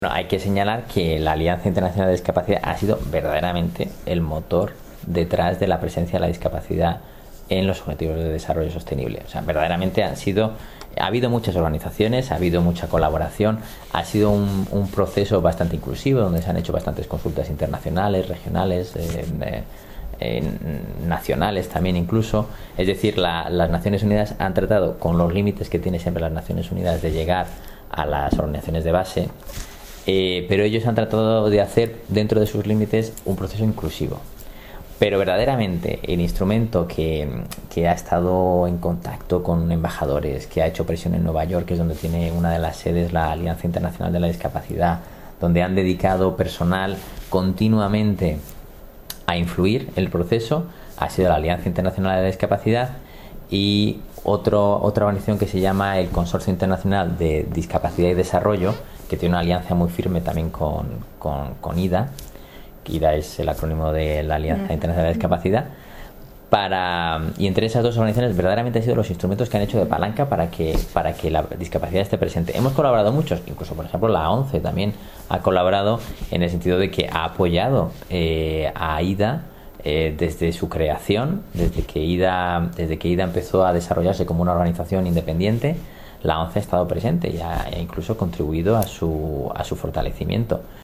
Bueno, hay que señalar que la Alianza Internacional de Discapacidad ha sido verdaderamente el motor detrás de la presencia de la discapacidad en los Objetivos de Desarrollo Sostenible. O sea, verdaderamente ha habido muchas organizaciones, ha habido mucha colaboración, ha sido un proceso bastante inclusivo donde se han hecho bastantes consultas internacionales, regionales, nacionales también incluso. Es decir, las Naciones Unidas han tratado, con los límites que tiene siempre las Naciones Unidas, de llegar a las organizaciones de base. Pero ellos han tratado de hacer dentro de sus límites un proceso inclusivo. Pero verdaderamente el instrumento que ha estado en contacto con embajadores, que ha hecho presión en Nueva York, que es donde tiene una de las sedes la Alianza Internacional de la Discapacidad, donde han dedicado personal continuamente a influir el proceso, ha sido la Alianza Internacional de la Discapacidad y otra organización que se llama el Consorcio Internacional de Discapacidad y Desarrollo, que tiene una alianza muy firme también con IDA. IDA es el acrónimo de la Alianza Internacional de Discapacidad. Y entre esas dos organizaciones verdaderamente han sido los instrumentos que han hecho de palanca para que la discapacidad esté presente. Hemos colaborado muchos, incluso por ejemplo la ONCE también ha colaborado en el sentido de que ha apoyado a IDA desde su creación, desde que IDA empezó a desarrollarse como una organización independiente. La ONCE ha estado presente y ha incluso contribuido a su fortalecimiento.